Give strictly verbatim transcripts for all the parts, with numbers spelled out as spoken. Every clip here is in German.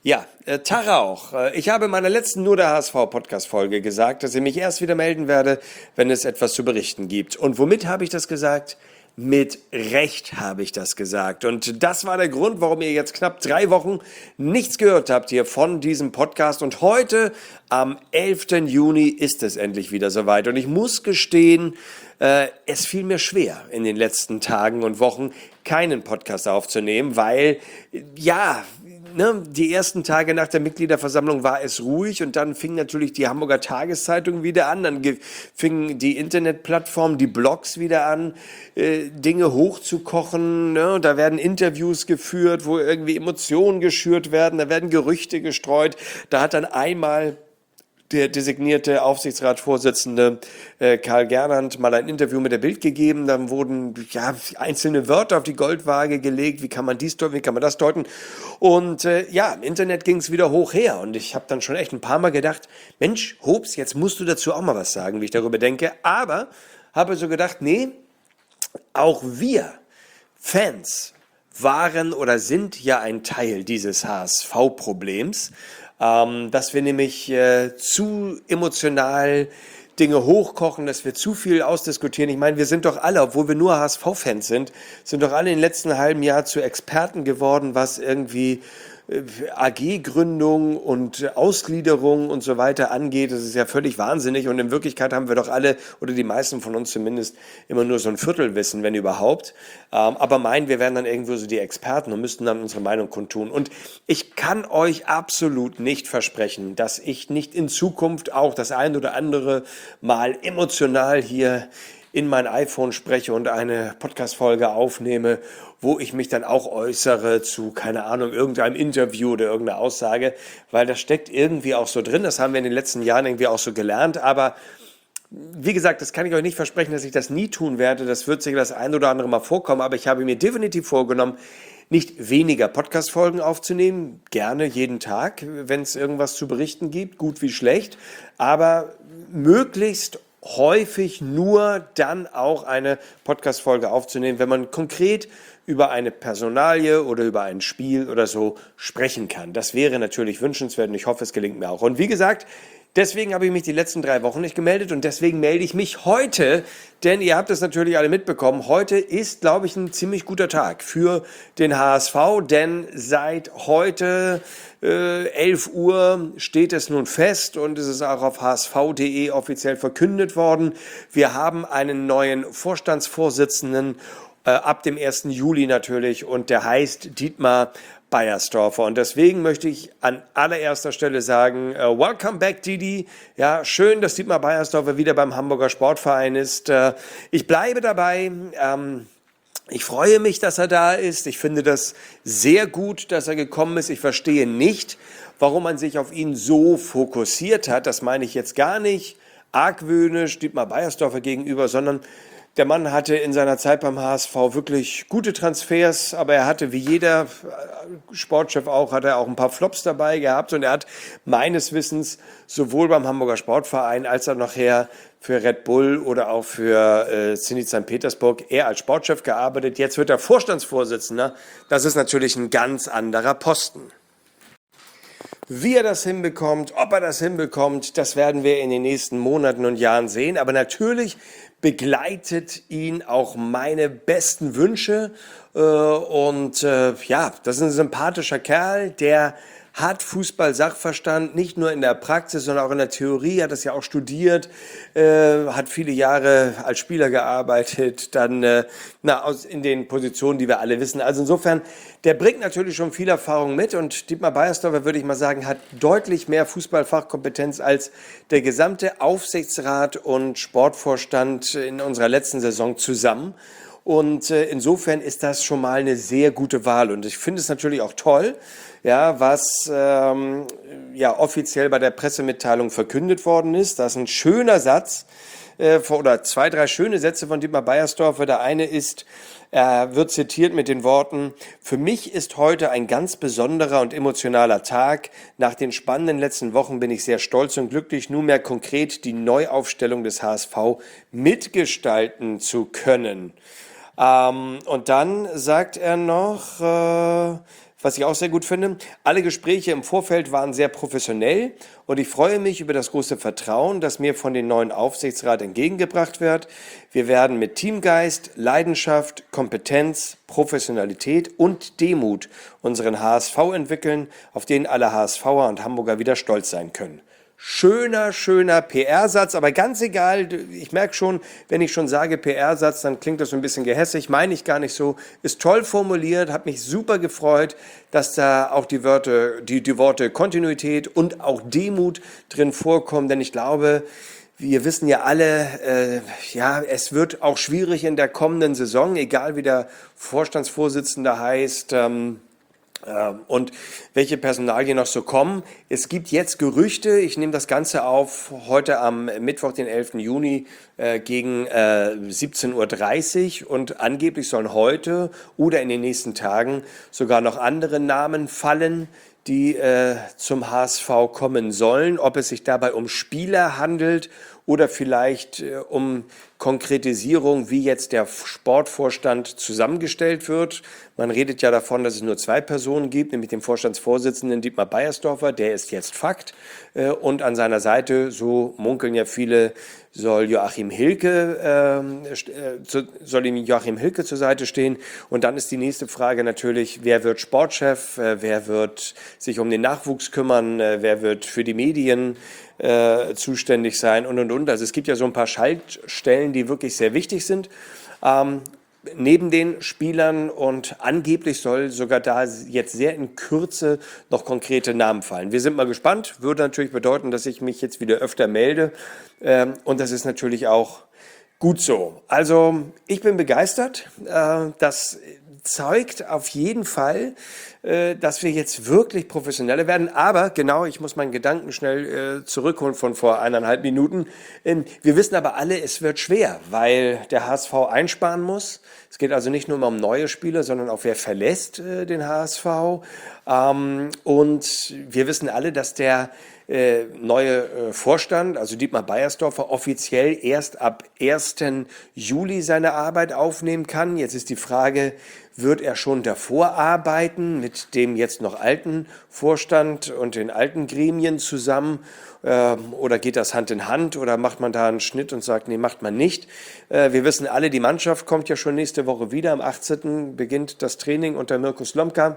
Ja, äh, Tara auch. Äh, Ich habe in meiner letzten Nur der H S V-Podcast-Folge gesagt, dass ich mich erst wieder melden werde, wenn es etwas zu berichten gibt. Und womit habe ich das gesagt? Mit Recht habe ich das gesagt. Und das war der Grund, warum ihr jetzt knapp drei Wochen nichts gehört habt hier von diesem Podcast. Und heute, am elften Juni, ist es endlich wieder soweit. Und ich muss gestehen, äh, es fiel mir schwer in den letzten Tagen und Wochen keinen Podcast aufzunehmen, weil, ja, ne, die ersten Tage nach der Mitgliederversammlung war es ruhig und dann fing natürlich die Hamburger Tageszeitung wieder an, dann ge- fingen die Internetplattformen, die Blogs wieder an, äh, Dinge hochzukochen, ne? Da werden Interviews geführt, wo irgendwie Emotionen geschürt werden, da werden Gerüchte gestreut, da hat dann einmal der designierte Aufsichtsratsvorsitzende äh, Karl Gernand mal ein Interview mit der Bild gegeben. Dann wurden ja einzelne Wörter auf die Goldwaage gelegt. Wie kann man dies deuten, wie kann man das deuten? Und äh, ja, im Internet ging es wieder hoch her. Und ich habe dann schon echt ein paar Mal gedacht, Mensch, Hobbs, jetzt musst du dazu auch mal was sagen, wie ich darüber denke. Aber habe so gedacht, nee, auch wir Fans waren oder sind ja ein Teil dieses H S V-Problems, ähm, dass wir nämlich äh, zu emotional Dinge hochkochen, dass wir zu viel ausdiskutieren. Ich meine, wir sind doch alle, obwohl wir nur H S V-Fans sind, sind doch alle im letzten halben Jahr zu Experten geworden, was irgendwie äh, A G-Gründung und Ausgliederung und so weiter angeht. Das ist ja völlig wahnsinnig und in Wirklichkeit haben wir doch alle, oder die meisten von uns zumindest, immer nur so ein Viertelwissen, wenn überhaupt. Ähm, aber meinen, wir wären dann irgendwo so die Experten und müssten dann unsere Meinung kundtun. Und ich kann euch absolut nicht versprechen, dass ich nicht in Zukunft auch das ein oder andere Mal emotional hier in mein iPhone spreche und eine Podcast-Folge aufnehme, wo ich mich dann auch äußere zu, keine Ahnung, irgendeinem Interview oder irgendeiner Aussage, weil das steckt irgendwie auch so drin. Das haben wir in den letzten Jahren irgendwie auch so gelernt, aber wie gesagt, das kann ich euch nicht versprechen, dass ich das nie tun werde. Das wird sicher das ein oder andere Mal vorkommen, aber ich habe mir definitiv vorgenommen, nicht weniger Podcast-Folgen aufzunehmen, gerne jeden Tag, wenn es irgendwas zu berichten gibt, gut wie schlecht, aber möglichst häufig nur dann auch eine Podcast-Folge aufzunehmen, wenn man konkret über eine Personalie oder über ein Spiel oder so sprechen kann. Das wäre natürlich wünschenswert und ich hoffe, es gelingt mir auch. Und wie gesagt, deswegen habe ich mich die letzten drei Wochen nicht gemeldet und deswegen melde ich mich heute, denn ihr habt es natürlich alle mitbekommen, heute ist, glaube ich, ein ziemlich guter Tag für den H S V, denn seit heute äh, elf Uhr steht es nun fest und es ist auch auf h s v punkt d e offiziell verkündet worden. Wir haben einen neuen Vorstandsvorsitzenden äh, ab dem ersten Juli natürlich und der heißt Dietmar Beiersdorfer. Und deswegen möchte ich an allererster Stelle sagen, uh, welcome back, Didi. Ja, schön, dass Dietmar Beiersdorfer wieder beim Hamburger Sportverein ist. Uh, ich bleibe dabei. Ähm, ich freue mich, dass er da ist. Ich finde das sehr gut, dass er gekommen ist. Ich verstehe nicht, warum man sich auf ihn so fokussiert hat. Das meine ich jetzt gar nicht argwöhnisch Dietmar Beiersdorfer gegenüber, sondern der Mann hatte in seiner Zeit beim H S V wirklich gute Transfers, aber er hatte wie jeder Sportchef auch, hat er auch ein paar Flops dabei gehabt und er hat meines Wissens sowohl beim Hamburger Sportverein als auch nachher für Red Bull oder auch für äh, Zenit Sankt Petersburg eher als Sportchef gearbeitet. Jetzt wird er Vorstandsvorsitzender. Das ist natürlich ein ganz anderer Posten. Wie er das hinbekommt, ob er das hinbekommt, das werden wir in den nächsten Monaten und Jahren sehen. Aber natürlich begleitet ihn auch meine besten Wünsche. Äh, und äh, ja, das ist ein sympathischer Kerl, der hat Fußball-Sachverstand, nicht nur in der Praxis, sondern auch in der Theorie, hat das ja auch studiert, äh, hat viele Jahre als Spieler gearbeitet, dann äh, na, aus, in den Positionen, die wir alle wissen. Also insofern, der bringt natürlich schon viel Erfahrung mit und Dietmar Beiersdorfer, würde ich mal sagen, hat deutlich mehr Fußballfachkompetenz als der gesamte Aufsichtsrat und Sportvorstand in unserer letzten Saison zusammen. Und äh, insofern ist das schon mal eine sehr gute Wahl. Und ich finde es natürlich auch toll, ja, was ähm, ja offiziell bei der Pressemitteilung verkündet worden ist. Das ist ein schöner Satz äh, oder zwei, drei schöne Sätze von Dietmar Beiersdorfer. Der eine ist, er wird zitiert mit den Worten: Für mich ist heute ein ganz besonderer und emotionaler Tag. Nach den spannenden letzten Wochen bin ich sehr stolz und glücklich, nunmehr konkret die Neuaufstellung des H S V mitgestalten zu können. Ähm, und dann sagt er noch, äh, was ich auch sehr gut finde. Alle Gespräche im Vorfeld waren sehr professionell und ich freue mich über das große Vertrauen, das mir von den neuen Aufsichtsrat entgegengebracht wird. Wir werden mit Teamgeist, Leidenschaft, Kompetenz, Professionalität und Demut unseren H S V entwickeln, auf den alle HSVer und Hamburger wieder stolz sein können. Schöner, schöner P R-Satz, aber ganz egal, ich merke schon, wenn ich schon sage P R-Satz, dann klingt das so ein bisschen gehässig, meine ich gar nicht so, ist toll formuliert, hat mich super gefreut, dass da auch die Wörter, die, die Worte Kontinuität und auch Demut drin vorkommen, denn ich glaube, wir wissen ja alle, äh, ja, es wird auch schwierig in der kommenden Saison, egal wie der Vorstandsvorsitzende heißt, ähm, und welche Personalien noch so kommen. Es gibt jetzt Gerüchte, ich nehme das Ganze auf heute am Mittwoch, den elften Juni äh, gegen äh, siebzehn Uhr dreißig und angeblich sollen heute oder in den nächsten Tagen sogar noch andere Namen fallen, die äh, zum H S V kommen sollen. Ob es sich dabei um Spieler handelt oder vielleicht äh, um Konkretisierung, wie jetzt der Sportvorstand zusammengestellt wird. Man redet ja davon, dass es nur zwei Personen gibt, nämlich den Vorstandsvorsitzenden Dietmar Beiersdorfer, der ist jetzt Fakt. Äh, und an seiner Seite, so munkeln ja viele, soll Joachim Hilke, äh, zu, soll ihm Joachim Hilke zur Seite stehen. Und dann ist die nächste Frage natürlich, wer wird Sportchef, äh, wer wird sich um den Nachwuchs kümmern, äh, wer wird für die Medien äh, zuständig sein und, und, und. Also es gibt ja so ein paar Schaltstellen, die wirklich sehr wichtig sind. Ähm, neben den Spielern und angeblich soll sogar da jetzt sehr in Kürze noch konkrete Namen fallen. Wir sind mal gespannt, würde natürlich bedeuten, dass ich mich jetzt wieder öfter melde ähm, und das ist natürlich auch gut so. Also ich bin begeistert, äh, das zeugt auf jeden Fall, äh, dass wir jetzt wirklich professioneller werden. Aber genau, ich muss meinen Gedanken schnell äh, zurückholen von vor eineinhalb Minuten. Ähm, wir wissen aber alle, es wird schwer, weil der H S V einsparen muss. Es geht also nicht nur um neue Spieler, sondern auch wer verlässt äh, den H S V. Ähm, und wir wissen alle, dass der äh, neue äh, Vorstand, also Dietmar Beiersdorfer, offiziell erst ab ersten Juli seine Arbeit aufnehmen kann. Jetzt ist die Frage, wird er schon davor arbeiten mit dem jetzt noch alten Vorstand und den alten Gremien zusammen ähm, oder geht das Hand in Hand oder macht man da einen Schnitt und sagt, nee, macht man nicht. Äh, wir wissen alle, die Mannschaft kommt ja schon nächste Woche wieder. Am achtzehnten beginnt das Training unter Mirko Slomka.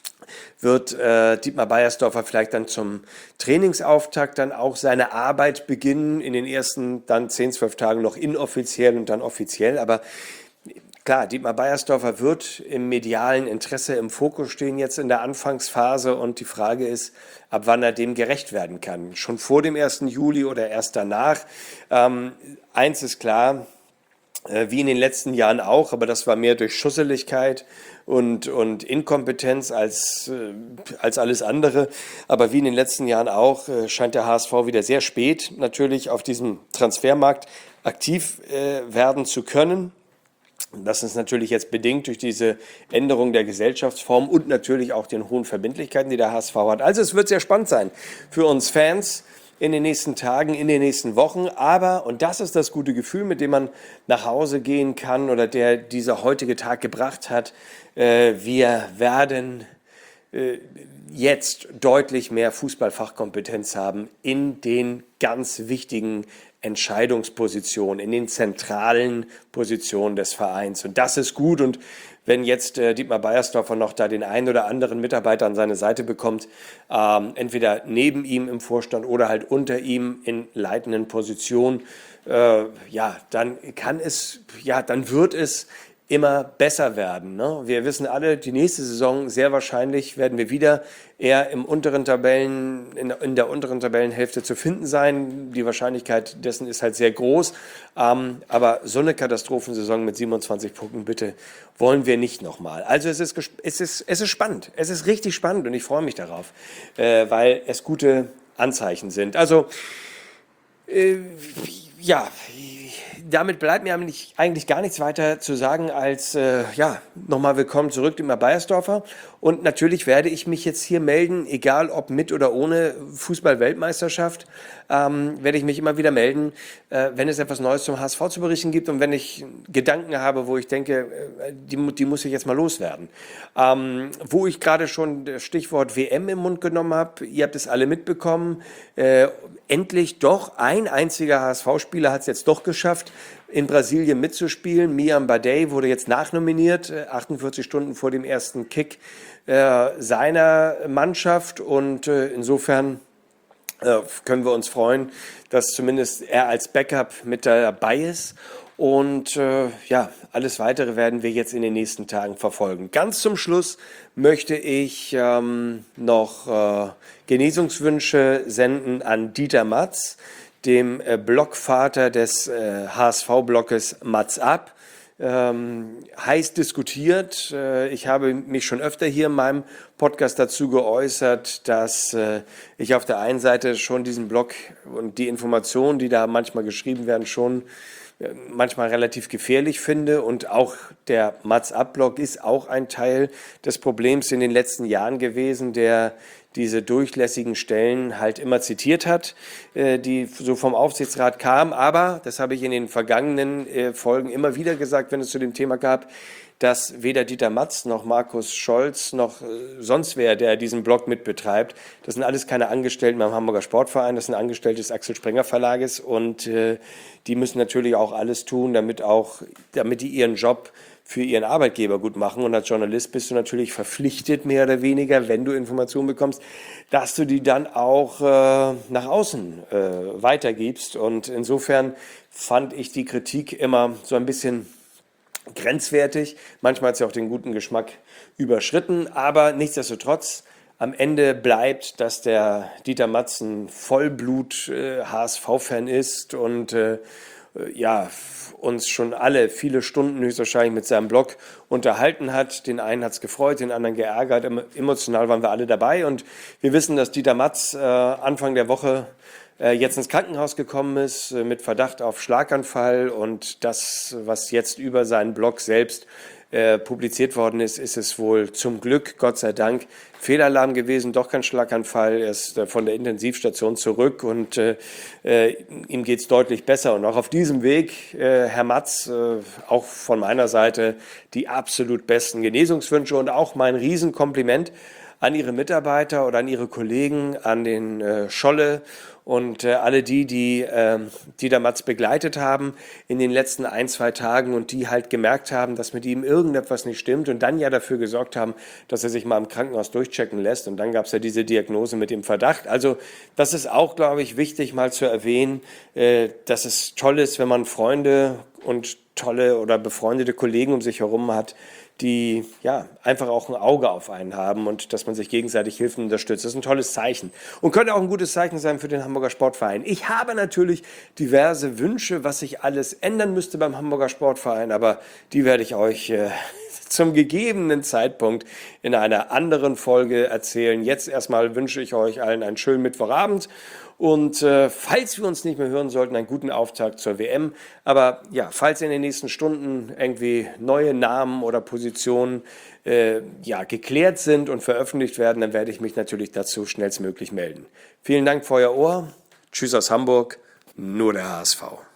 Wird äh, Dietmar Beiersdorfer vielleicht dann zum Trainingsauftakt dann auch seine Arbeit beginnen, in den ersten dann zehn, zwölf Tagen noch inoffiziell und dann offiziell, aber klar, Dietmar Beiersdorfer wird im medialen Interesse im Fokus stehen jetzt in der Anfangsphase und die Frage ist, ab wann er dem gerecht werden kann. Schon vor dem ersten Juli oder erst danach. Ähm, eins ist klar, äh, wie in den letzten Jahren auch, aber das war mehr durch Schusseligkeit und, und Inkompetenz als, äh, als alles andere. Aber wie in den letzten Jahren auch, äh, scheint der H S V wieder sehr spät natürlich auf diesem Transfermarkt aktiv äh, werden zu können. Das ist natürlich jetzt bedingt durch diese Änderung der Gesellschaftsform und natürlich auch den hohen Verbindlichkeiten, die der H S V hat. Also es wird sehr spannend sein für uns Fans in den nächsten Tagen, in den nächsten Wochen. Aber, und das ist das gute Gefühl, mit dem man nach Hause gehen kann oder der dieser heutige Tag gebracht hat, äh, wir werden äh, jetzt deutlich mehr Fußballfachkompetenz haben in den ganz wichtigen Entscheidungspositionen, in den zentralen Positionen des Vereins. Und das ist gut. Und wenn jetzt äh, Dietmar Beiersdorfer noch da den einen oder anderen Mitarbeiter an seine Seite bekommt, ähm, entweder neben ihm im Vorstand oder halt unter ihm in leitenden Positionen, äh, ja, dann kann es, ja, dann wird es immer besser werden. Ne? Wir wissen alle, die nächste Saison sehr wahrscheinlich werden wir wieder eher im unteren Tabellen, in, in der unteren Tabellenhälfte zu finden sein. Die Wahrscheinlichkeit dessen ist halt sehr groß. Ähm, aber so eine Katastrophensaison mit siebenundzwanzig Punkten, bitte, wollen wir nicht nochmal. Also es ist, es ist, es ist spannend. Es ist richtig spannend und ich freue mich darauf, äh, weil es gute Anzeichen sind. Also, äh, ja, damit bleibt mir eigentlich, eigentlich gar nichts weiter zu sagen als, äh, ja, nochmal willkommen zurück, Dietmar Beiersdorfer. Und natürlich werde ich mich jetzt hier melden, egal ob mit oder ohne Fußball-Weltmeisterschaft, ähm, werde ich mich immer wieder melden, äh, wenn es etwas Neues zum H S V zu berichten gibt und wenn ich Gedanken habe, wo ich denke, äh, die, die muss ich jetzt mal loswerden. Ähm, wo ich gerade schon das Stichwort W M im Mund genommen habe, ihr habt es alle mitbekommen, äh, endlich doch ein einziger H S V-Spieler hat es jetzt doch geschafft, in Brasilien mitzuspielen. Miam Badei wurde jetzt nachnominiert, achtundvierzig Stunden vor dem ersten Kick äh, seiner Mannschaft. Und äh, insofern äh, können wir uns freuen, dass zumindest er als Backup mit dabei ist. Und äh, ja, alles Weitere werden wir jetzt in den nächsten Tagen verfolgen. Ganz zum Schluss möchte ich ähm, noch äh, Genesungswünsche senden an Dieter Matz, dem äh, Blockvater des äh, H S V-Blockes Matz ab. Ähm, heiß diskutiert. Äh, ich habe mich schon öfter hier in meinem Podcast dazu geäußert, dass äh, ich auf der einen Seite schon diesen Blog und die Informationen, die da manchmal geschrieben werden, schon äh, manchmal relativ gefährlich finde. Und auch der Matz-Ab-Blog ist auch ein Teil des Problems in den letzten Jahren gewesen, der diese durchlässigen Stellen halt immer zitiert hat, äh, die so vom Aufsichtsrat kamen. Aber, das habe ich in den vergangenen äh, Folgen immer wieder gesagt, wenn es zu dem Thema gab, dass weder Dieter Matz noch Markus Scholz noch äh, sonst wer, der diesen Blog mitbetreibt, das sind alles keine Angestellten beim Hamburger Sportverein, das sind Angestellte des Axel Springer Verlages und äh, die müssen natürlich auch alles tun, damit auch, damit die ihren Job für ihren Arbeitgeber gut machen. Und als Journalist bist du natürlich verpflichtet, mehr oder weniger, wenn du Informationen bekommst, dass du die dann auch äh, nach außen äh, weitergibst. Und insofern fand ich die Kritik immer so ein bisschen grenzwertig. Manchmal hat sie auch den guten Geschmack überschritten. Aber nichtsdestotrotz, am Ende bleibt, dass der Dieter Matz ein Vollblut-H S V-Fan ist und äh, ja, uns schon alle viele Stunden höchstwahrscheinlich mit seinem Blog unterhalten hat. Den einen hat es gefreut, den anderen geärgert. Emotional waren wir alle dabei. Und wir wissen, dass Dieter Matz äh, Anfang der Woche äh, jetzt ins Krankenhaus gekommen ist äh, mit Verdacht auf Schlaganfall. Und das, was jetzt über seinen Blog selbst äh, publiziert worden ist, ist es wohl zum Glück, Gott sei Dank, Fehlalarm gewesen, doch kein Schlaganfall. Er ist äh, von der Intensivstation zurück und äh, äh, ihm geht es deutlich besser. Und auch auf diesem Weg, äh, Herr Matz, äh, auch von meiner Seite die absolut besten Genesungswünsche und auch mein Riesenkompliment an Ihre Mitarbeiter oder an Ihre Kollegen, an den äh, Scholle und äh, alle die, die äh, Dieter Matz begleitet haben in den letzten ein, zwei Tagen und die halt gemerkt haben, dass mit ihm irgendetwas nicht stimmt und dann ja dafür gesorgt haben, dass er sich mal im Krankenhaus durchchecken lässt. Und dann gab es ja diese Diagnose mit dem Verdacht. Also das ist auch, glaube ich, wichtig mal zu erwähnen, äh, dass es toll ist, wenn man Freunde und tolle oder befreundete Kollegen um sich herum hat, die ja einfach auch ein Auge auf einen haben und dass man sich gegenseitig hilft und unterstützt. Das ist ein tolles Zeichen und könnte auch ein gutes Zeichen sein für den Hamburger Sportverein. Ich habe natürlich diverse Wünsche, was sich alles ändern müsste beim Hamburger Sportverein, aber die werde ich euch äh, zum gegebenen Zeitpunkt in einer anderen Folge erzählen. Jetzt erstmal wünsche ich euch allen einen schönen Mittwochabend. Und äh, falls wir uns nicht mehr hören sollten, einen guten Auftakt zur W M. Aber ja, falls in den nächsten Stunden irgendwie neue Namen oder Positionen äh, ja, geklärt sind und veröffentlicht werden, dann werde ich mich natürlich dazu schnellstmöglich melden. Vielen Dank für euer Ohr. Tschüss aus Hamburg, nur der H S V.